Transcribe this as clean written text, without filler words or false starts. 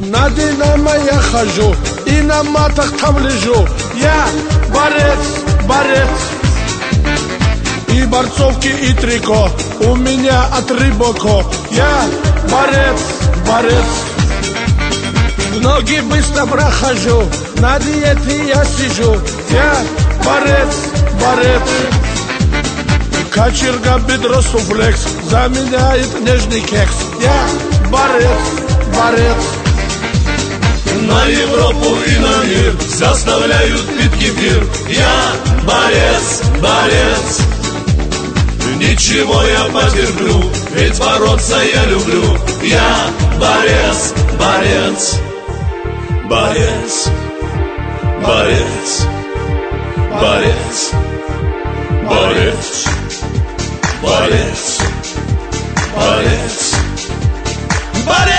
На Динамо я хожу и на матах там лежу. Я борец, борец. И борцовки, и трико у меня от Рибоко. Я борец, борец. Ноги быстро прохожу, на диете я сижу. Я борец, борец. Кочерга, бедро, суфлекс заменяет нежный кекс. Я борец, борец. На Европу и на мир заставляют пить кефир. Я борец, борец. Ничего я потерплю, ведь бороться я люблю. Я борец, борец. Борец, борец, борец, борец, борец, борец, борец.